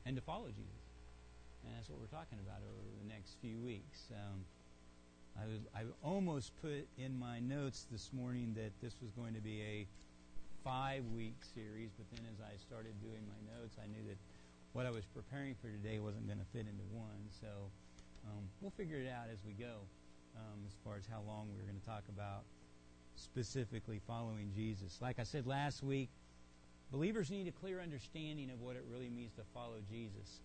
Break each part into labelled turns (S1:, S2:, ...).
S1: and to follow Jesus. And that's what we're talking about over the next few weeks. I almost put in my notes this morning that this was going to be a 5-week series, but then as I started doing my notes, I knew that what I was preparing for today wasn't going to fit into one. So we'll figure it out as we go as far as how long we're going to talk about specifically following Jesus. Like I said last week, believers need a clear understanding of what it really means to follow Jesus.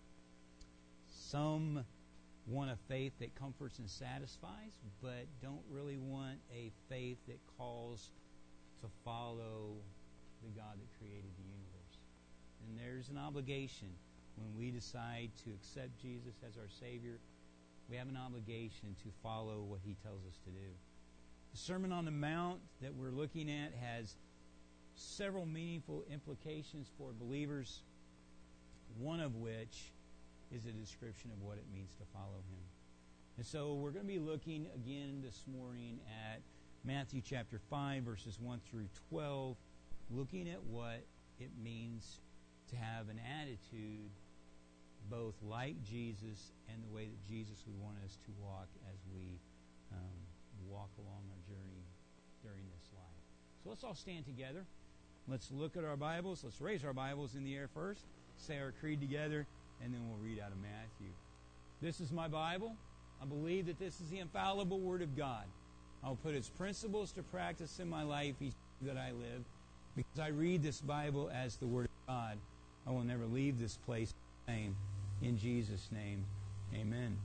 S1: Some want a faith that comforts and satisfies, but don't really want a faith that calls to follow the God that created the universe. And there's an obligation when we decide to accept Jesus as our Savior. We have an obligation to follow what He tells us to do. The Sermon on the Mount that we're looking at has several meaningful implications for believers, one of which is a description of what it means to follow Him. And so we're going to be looking again this morning at Matthew chapter 5, verses 1 through 12, looking at what it means to have an attitude both like Jesus and the way that Jesus would want us to walk as we walk along our journey during this life. So let's all stand together. Let's look at our Bibles. Let's raise our Bibles in the air first, say our creed together, and then we'll read out of Matthew. This is my Bible. I believe that this is the infallible Word of God. I'll put its principles to practice in my life each day that I live. Because I read this Bible as the Word of God, I will never leave this place the same. In Jesus' name, amen.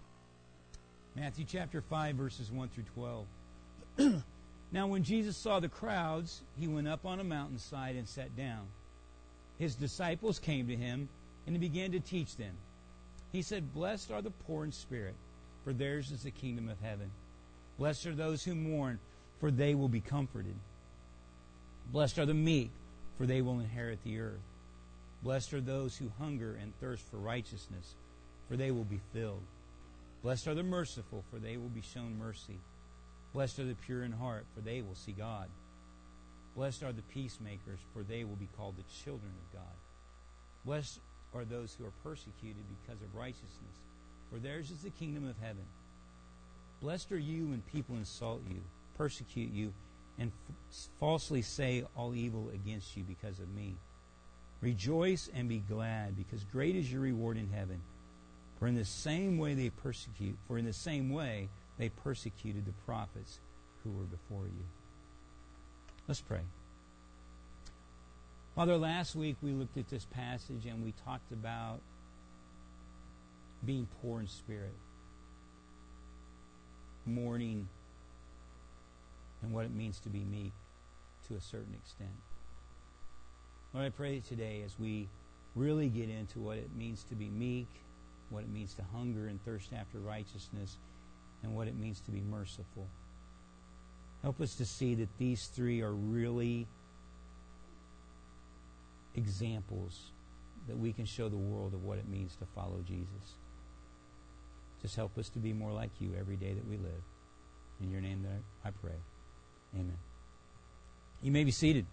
S1: Matthew chapter 5, verses 1 through 12. Now when Jesus saw the crowds, He went up on a mountainside and sat down. His disciples came to Him, and He began to teach them. He said, "Blessed are the poor in spirit, for theirs is the kingdom of heaven. Blessed are those who mourn, for they will be comforted. Blessed are the meek, for they will inherit the earth. Blessed are those who hunger and thirst for righteousness, for they will be filled. Blessed are the merciful, for they will be shown mercy. Blessed are the pure in heart, for they will see God. Blessed are the peacemakers, for they will be called the children of God. Blessed are those who are persecuted because of righteousness, for theirs is the kingdom of heaven. Blessed are you when people insult you, persecute you, and falsely say all evil against you because of me. Rejoice and be glad, because great is your reward in heaven. For in the same way they persecuted the prophets who were before you." Let's pray. Father, last week we looked at this passage and we talked about being poor in spirit, mourning, and what it means to be meek to a certain extent. Lord, I pray today as we really get into what it means to be meek, what it means to hunger and thirst after righteousness, and what it means to be merciful. Help us to see that these three are really examples that we can show the world of what it means to follow Jesus. Just help us to be more like You every day that we live. In Your name that I pray. Amen. You may be seated.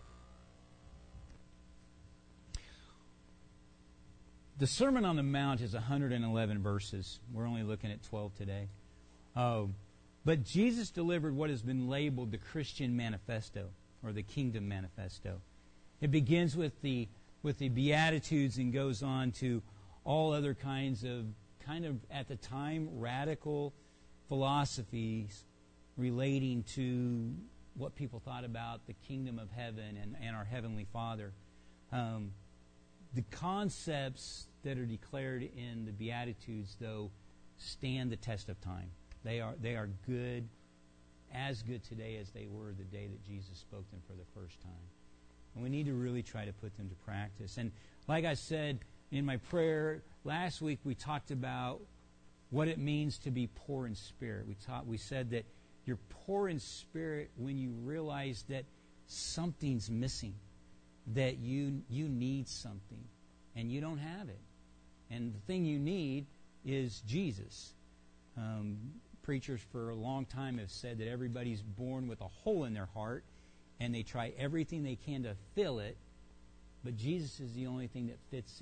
S1: The Sermon on the Mount is 111 verses. We're only looking at 12 today. But Jesus delivered what has been labeled the Christian Manifesto, or the Kingdom Manifesto. It begins with the Beatitudes and goes on to all other kinds of, at the time, radical philosophies relating to what people thought about the kingdom of heaven and our Heavenly Father. The concepts that are declared in the Beatitudes, though, stand the test of time. They are good, as good today as they were the day that Jesus spoke them for the first time. And we need to really try to put them to practice. And like I said in my prayer last week, we talked about what it means to be poor in spirit. We said that you're poor in spirit when you realize that something's missing, that you need something, and you don't have it. And the thing you need is Jesus. Preachers for a long time have said that everybody's born with a hole in their heart, and they try everything they can to fill it, but Jesus is the only thing that fits it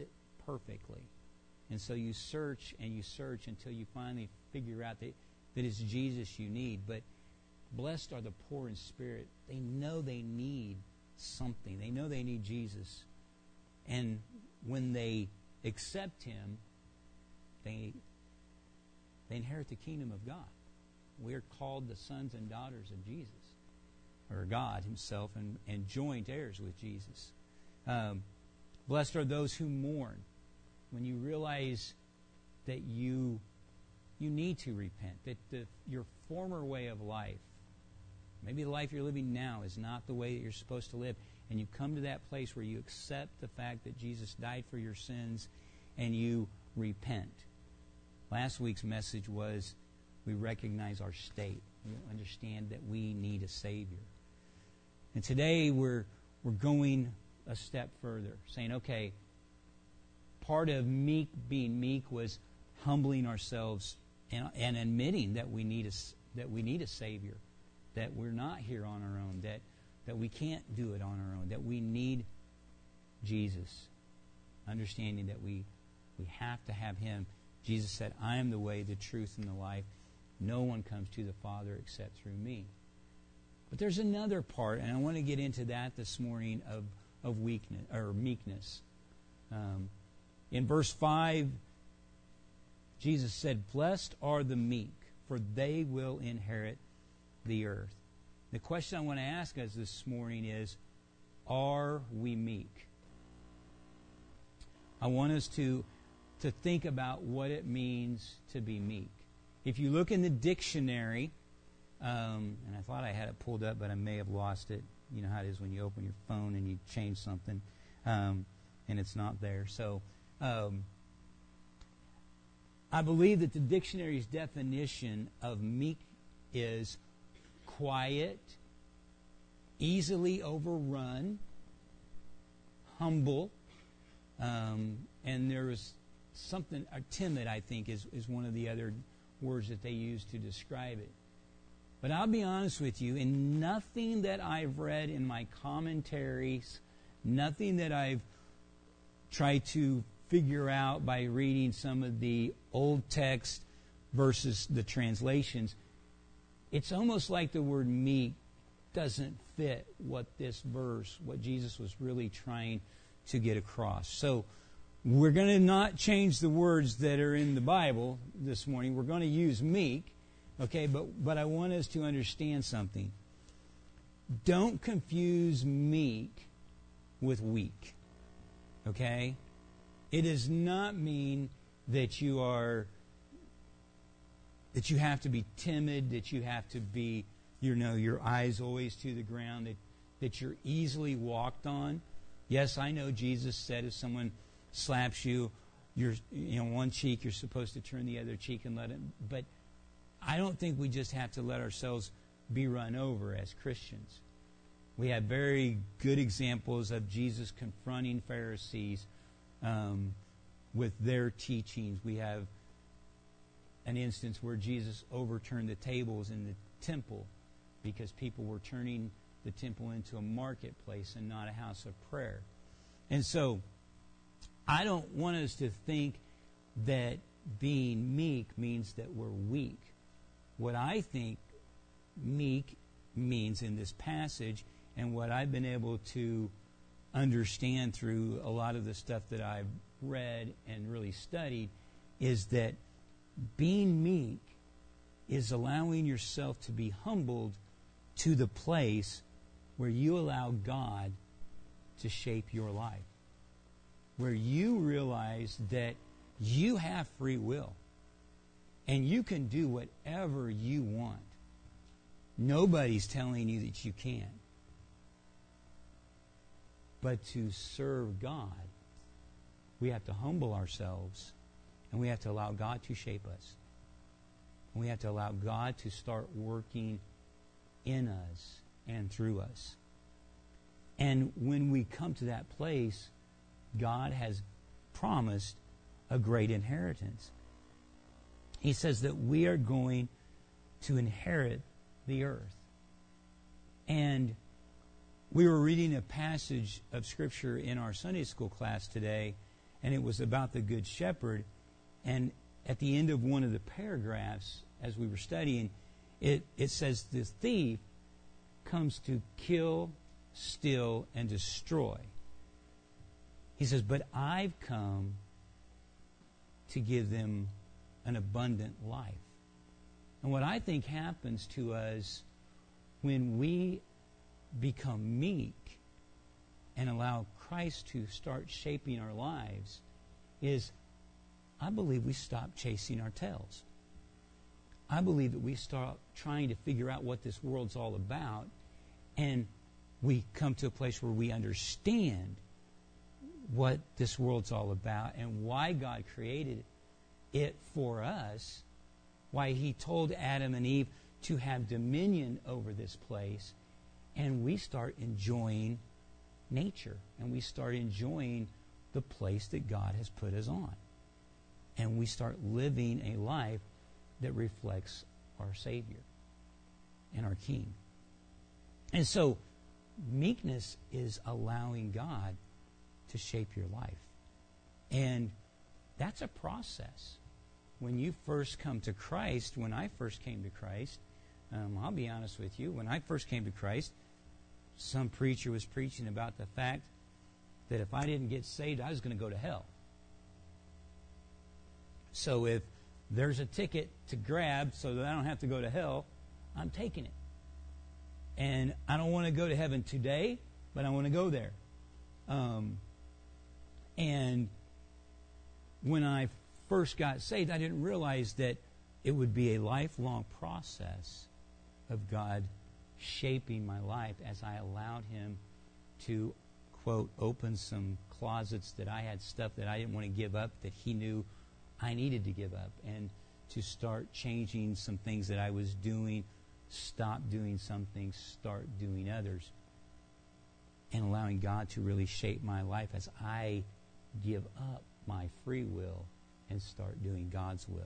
S1: perfectly. And so you search and you search until you finally figure out that it's Jesus you need. But blessed are the poor in spirit. They know they need something. They know they need Jesus. And when they accept Him, they inherit the kingdom of God. We're called the sons and daughters of Jesus, or God Himself, and joint heirs with Jesus. Blessed are those who mourn. When you realize that you need to repent, that your former way of life, maybe the life you're living now, is not the way that you're supposed to live, and you come to that place where you accept the fact that Jesus died for your sins and you repent. Last week's message was we recognize our state. We understand that we need a Savior. And today we're going a step further, saying, okay, part of being meek was humbling ourselves and admitting that we need a Savior, that we're not here on our own, that we can't do it on our own, that we need Jesus, understanding that we have to have Him. Jesus said, I am the way, the truth, and the life. No one comes to the Father except through me. But there's another part, and I want to get into that this morning, of weakness or meekness. In verse 5, Jesus said, blessed are the meek, for they will inherit the earth. The question I want to ask us this morning is, are we meek? I want us to think about what it means to be meek. If you look in the dictionary, and I thought I had it pulled up, but I may have lost it. You know how it is when you open your phone and you change something, and it's not there. So I believe that the dictionary's definition of meek is quiet, easily overrun, humble, and there is something, timid, I think, is one of the other words that they use to describe it. But I'll be honest with you, in nothing that I've read in my commentaries, nothing that I've tried to figure out by reading some of the old text versus the translations, it's almost like the word meek doesn't fit what this verse, what Jesus was really trying to get across. So we're going to not change the words that are in the Bible this morning. We're going to use meek, okay? But I want us to understand something. Don't confuse meek with weak, okay? It does not mean that you have to be timid, that you have to be, your eyes always to the ground, that you're easily walked on. Yes, I know Jesus said if someone slaps you, one cheek, you're supposed to turn the other cheek and let it. But I don't think we just have to let ourselves be run over as Christians. We have very good examples of Jesus confronting Pharisees with their teachings. We have an instance where Jesus overturned the tables in the temple because people were turning the temple into a marketplace and not a house of prayer. And so I don't want us to think that being meek means that we're weak. What I think meek means in this passage, and what I've been able to understand through a lot of the stuff that I've read and really studied, is that being meek is allowing yourself to be humbled to the place where you allow God to shape your life, where you realize that you have free will and you can do whatever you want. Nobody's telling you that you can't. But to serve God, we have to humble ourselves, and we have to allow God to shape us. And we have to allow God to start working in us and through us. And when we come to that place, God has promised a great inheritance. He says that we are going to inherit the earth. And we were reading a passage of Scripture in our Sunday school class today, and it was about the Good Shepherd. And at the end of one of the paragraphs, as we were studying, it says the thief comes to kill, steal, and destroy. He says, but I've come to give them an abundant life. And what I think happens to us when we become meek and allow Christ to start shaping our lives is, I believe we stop chasing our tails. I believe that we start trying to figure out what this world's all about, and we come to a place where we understand what this world's all about and why God created it for us, why He told Adam and Eve to have dominion over this place, and we start enjoying nature, and we start enjoying the place that God has put us on. And we start living a life that reflects our Savior and our King. And so, meekness is allowing God to shape your life. And that's a process. When you first come to Christ, when I first came to Christ, I'll be honest with you, when I first came to Christ, some preacher was preaching about the fact that if I didn't get saved, I was going to go to hell. So if there's a ticket to grab so that I don't have to go to hell, I'm taking it. And I don't want to go to heaven today, but I want to go there. And when I first got saved, I didn't realize that it would be a lifelong process of God shaping my life as I allowed Him to, quote, open some closets that I had stuff that I didn't want to give up that He knew I needed to give up, and to start changing some things that I was doing, stop doing some things, start doing others, and allowing God to really shape my life as I give up my free will and start doing God's will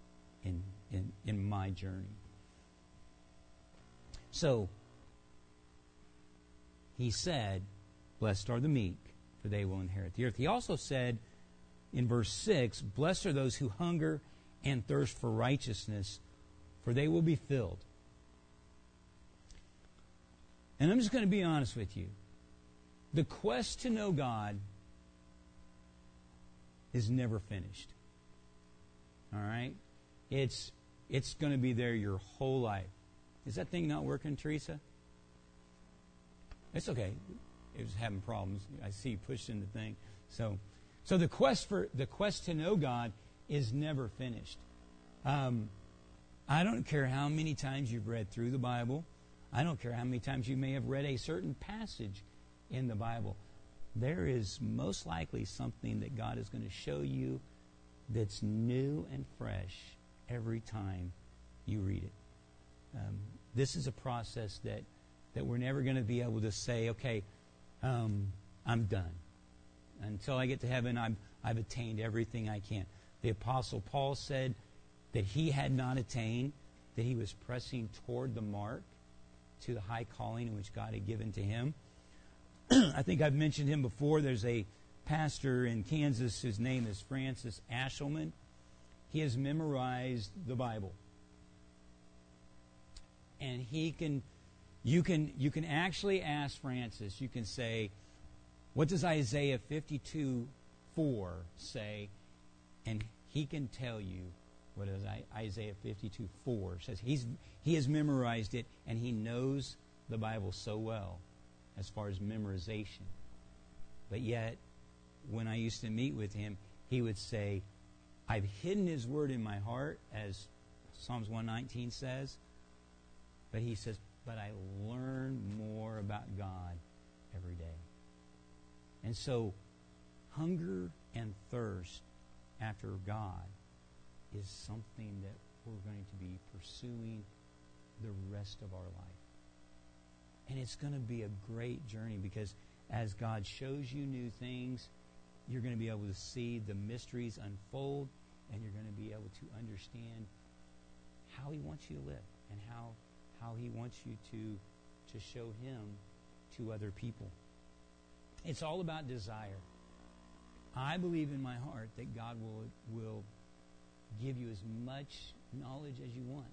S1: in my journey. So, He said, blessed are the meek, for they will inherit the earth. He also said in verse 6, blessed are those who hunger and thirst for righteousness, for they will be filled. And I'm just going to be honest with you. The quest to know God is never finished. All right? It's going to be there your whole life. Is that thing not working, Teresa? It's okay. It was having problems. I see you pushing the thing. So the quest to know God is never finished. I don't care how many times you've read through the Bible. I don't care how many times you may have read a certain passage in the Bible. There is most likely something that God is going to show you that's new and fresh every time you read it. This is a process that we're never going to be able to say, okay, I'm done. Until I get to heaven, I've attained everything I can. The Apostle Paul said that he had not attained, that he was pressing toward the mark to the high calling in which God had given to him. I think I've mentioned him before. There's a pastor in Kansas. His name is Francis Ashelman. He has memorized the Bible. And you can actually ask Francis, you can say, what does Isaiah 52:4 say? And he can tell you what does Isaiah 52:4 says. He has memorized it, and he knows the Bible so well as far as memorization. But yet, when I used to meet with him, he would say, I've hidden His Word in my heart, as Psalms 119 says. But he says, but I learn more about God every day. And so, hunger and thirst after God is something that we're going to be pursuing the rest of our life. And it's going to be a great journey, because as God shows you new things, you're going to be able to see the mysteries unfold, and you're going to be able to understand how He wants you to live and how He wants you to show Him to other people. It's all about desire. I believe in my heart that God will give you as much knowledge as you want.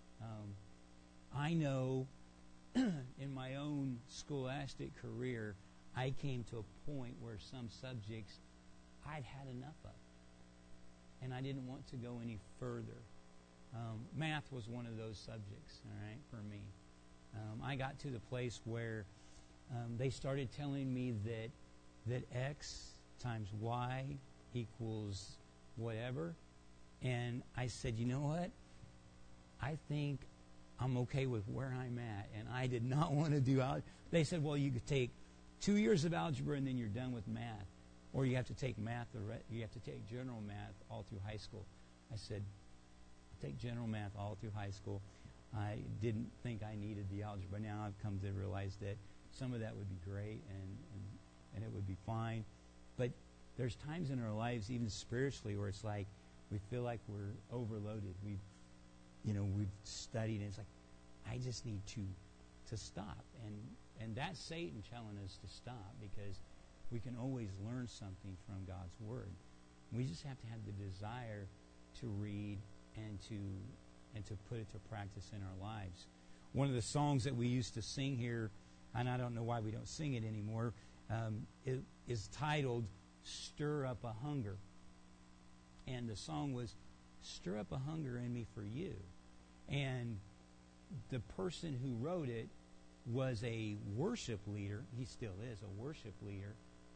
S1: I know in my own scholastic career, I came to a point where some subjects I'd had enough of, and I didn't want to go any further. Math was one of those subjects, all right, for me. I got to the place where they started telling me that X times Y equals whatever, and I said, you know what? I think I'm okay with where I'm at, and I did not want to do algebra. They said, well, you could take 2 years of algebra and then you're done with math, or you have to take math, you have to take general math all through high school. I said, I'll take general math all through high school. I didn't think I needed the algebra. Now I've come to realize that some of that would be great and it would be fine. But there's times in our lives, even spiritually, where it's like we feel like we're overloaded. We've studied, and it's like, I just need to stop. And that's Satan telling us to stop, because we can always learn something from God's Word. We just have to have the desire to read and to put it to practice in our lives. One of the songs that we used to sing here, and I don't know why we don't sing it anymore, it is titled Stir Up a Hunger. And the song was, Stir up a hunger in me for you. And the person who wrote it was a worship leader. He still is a worship leader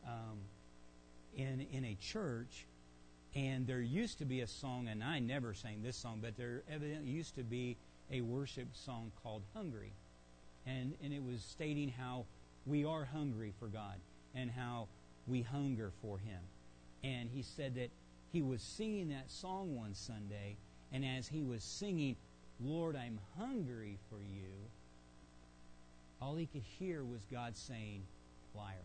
S1: in a church. And there used to be a song, and I never sang this song, but there evidently used to be a worship song called Hungry. And it was stating how we are hungry for God and how we hunger for Him. And he said that he was singing that song one Sunday, and as he was singing, Lord, I'm hungry for you, all he could hear was God saying, liar.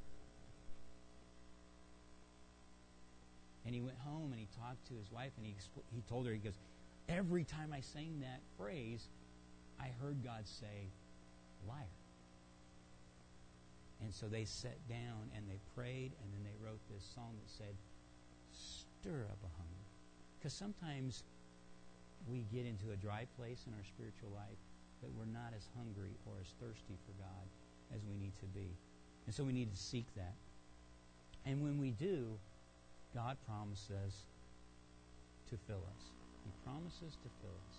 S1: And he went home and he talked to his wife, and he told her, he goes, every time I sang that phrase, I heard God say, liar. And so they sat down and they prayed, and then they wrote this song that said, stir up a hunger. Because sometimes we get into a dry place in our spiritual life that we're not as hungry or as thirsty for God as we need to be. And so we need to seek that. And when we do, God promises to fill us. He promises to fill us.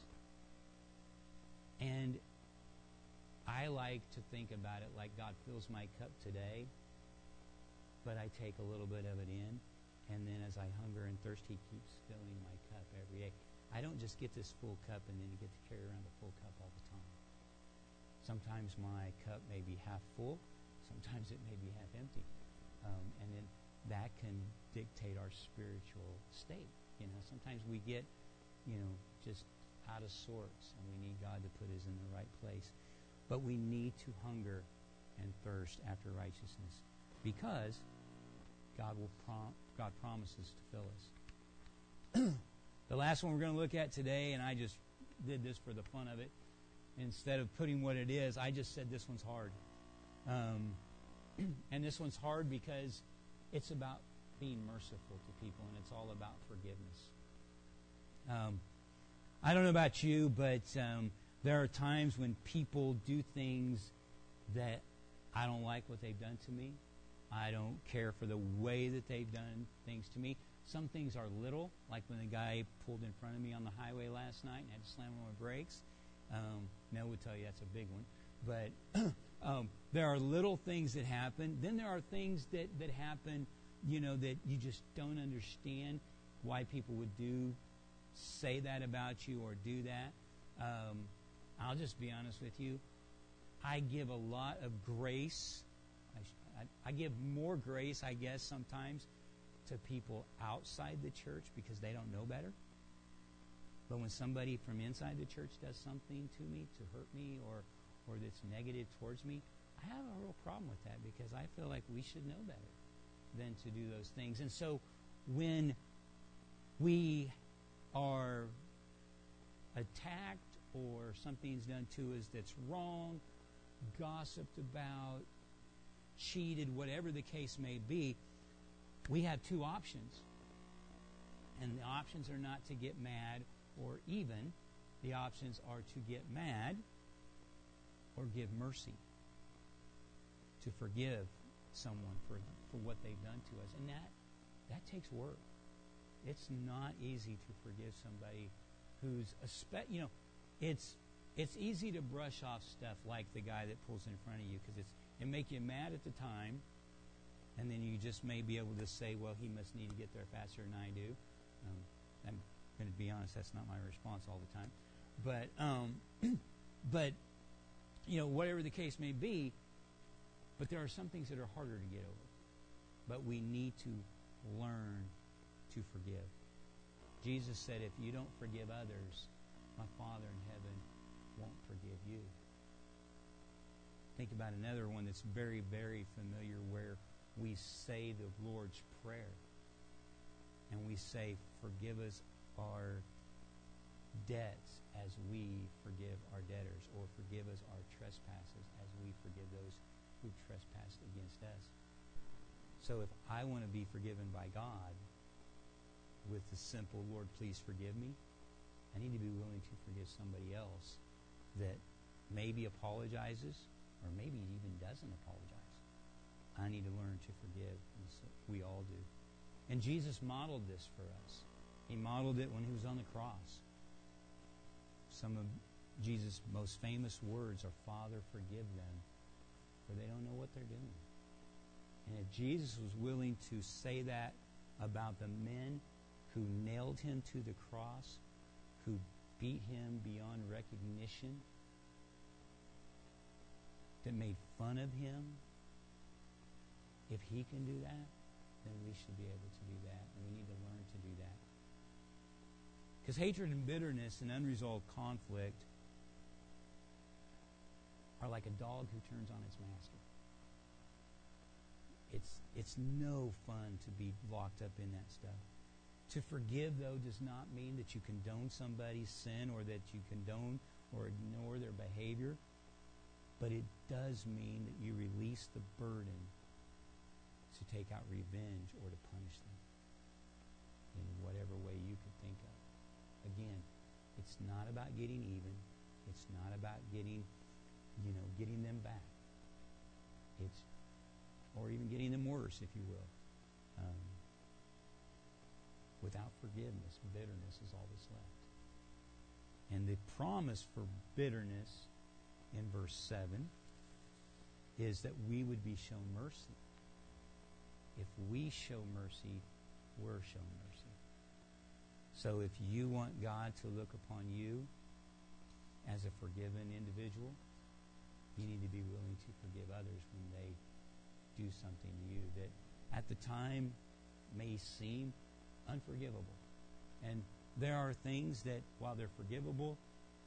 S1: And I like to think about it like God fills my cup today, but I take a little bit of it in, and then as I hunger and thirst, He keeps filling my cup every day. I don't just get this full cup and then get to carry around a full cup all the time. Sometimes my cup may be half full. Sometimes it may be half empty. And then that can dictate our spiritual state. Sometimes we get, just out of sorts, and we need God to put us in the right place. But we need to hunger and thirst after righteousness, because God promises to fill us. The last one we're going to look at today, and I just did this for the fun of it. Instead of putting what it is, I just said this one's hard. And this one's hard because it's about being merciful to people, and it's all about forgiveness. I don't know about you, but there are times when people do things that I don't like what they've done to me. I don't care for the way that they've done things to me. Some things are little, like when the guy pulled in front of me on the highway last night and had to slam on my brakes. Mel would tell you that's a big one. But there are little things that happen. Then there are things that happen, that you just don't understand why people would say that about you or do that. I'll just be honest with you. I give a lot of grace. I give more grace, I guess, sometimes to people outside the church because they don't know better. But when somebody from inside the church does something to me, to hurt me, or that's negative towards me, I have a real problem with that, because I feel like we should know better than to do those things. And so when we are attacked or something's done to us that's wrong, gossiped about, cheated, whatever the case may be, we have two options. And the options are not to get mad or even. The options are to get mad or give mercy. To forgive someone for what they've done to us. And that takes work. It's not easy to forgive somebody who's it's easy to brush off stuff like the guy that pulls in front of you because it make you mad at the time, and then you just may be able to say, well, he must need to get there faster than I do. I'm going to be honest, that's not my response all the time. But whatever the case may be, but there are some things that are harder to get over. But we need to learn to forgive. Jesus said, if you don't forgive others, my Father in heaven won't forgive you. Think about another one that's very, very familiar where we say the Lord's Prayer. And we say, forgive us our debts as we forgive our debtors, or forgive us our trespasses as we forgive those who trespassed against us. So if I want to be forgiven by God with the simple, Lord, please forgive me, I need to be willing to forgive somebody else that maybe apologizes or maybe even doesn't apologize. I need to learn to forgive, and so we all do. And Jesus modeled this for us. He modeled it when he was on the cross. Some of Jesus' most famous words are, Father, forgive them, for they don't know what they're doing. And if Jesus was willing to say that about the men who nailed him to the cross, who beat him beyond recognition, that made fun of him, if he can do that, then we should be able to do that. And we need to learn to do that. Because hatred and bitterness and unresolved conflict are like a dog who turns on its master. It's no fun to be locked up in that stuff. To forgive, though, does not mean that you condone somebody's sin or that you condone or ignore their behavior. But it does mean that you release the burden to take out revenge or to punish them in whatever way you could think of. Again, it's not about getting even. It's not about getting them back. Or even getting them worse, if you will. Without forgiveness, bitterness is all that's left. And the promise for bitterness in verse 7 is that we would be shown mercy. If we show mercy, we're shown mercy. So if you want God to look upon you as a forgiven individual, you need to be willing to forgive others when they do something to you that at the time may seem unforgivable. And there are things that, while they're forgivable,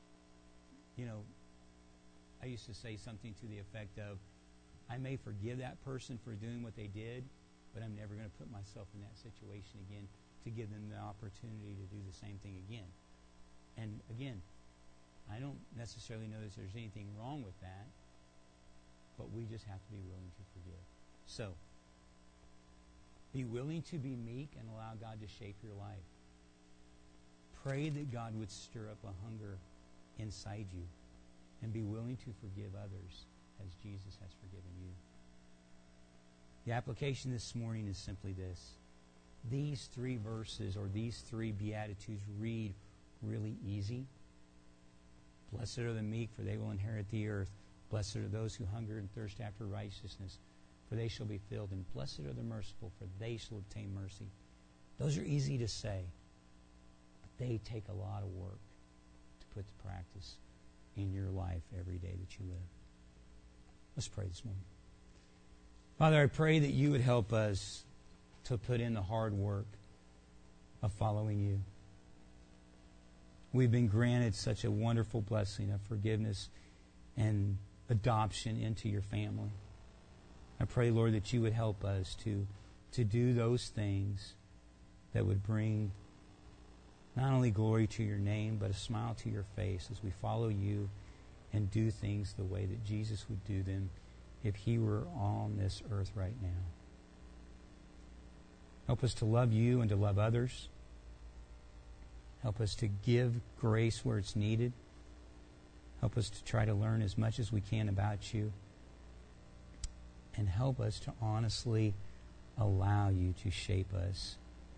S1: I used to say something to the effect of, I may forgive that person for doing what they did, but I'm never going to put myself in that situation again to give them the opportunity to do the same thing again. And again, I don't necessarily know that there's anything wrong with that, but we just have to be willing to forgive. So, be willing to be meek and allow God to shape your life. Pray that God would stir up a hunger inside you, and be willing to forgive others as Jesus has forgiven you. The application this morning is simply this. These 3 verses, or these 3 Beatitudes, read really easy. Blessed are the meek, for they will inherit the earth. Blessed are those who hunger and thirst after righteousness, for they shall be filled. And blessed are the merciful, for they shall obtain mercy. Those are easy to say, but they take a lot of work to put to practice in your life every day that you live. Let's pray this morning. Father, I pray that you would help us to put in the hard work of following you. We've been granted such a wonderful blessing of forgiveness and adoption into your family. I pray, Lord, that you would help us to do those things that would bring not only glory to your name, but a smile to your face as we follow you and do things the way that Jesus would do them if he were on this earth right now. Help us to love you and to love others. Help us to give grace where it's needed. Help us to try to learn as much as we can about you. And help us to honestly allow you to shape us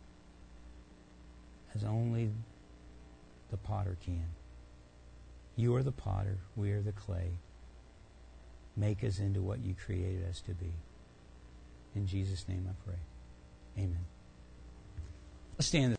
S1: as only the potter can. You are the potter, we are the clay. Make us into what you created us to be. In Jesus' name I pray. Amen. Let's stand.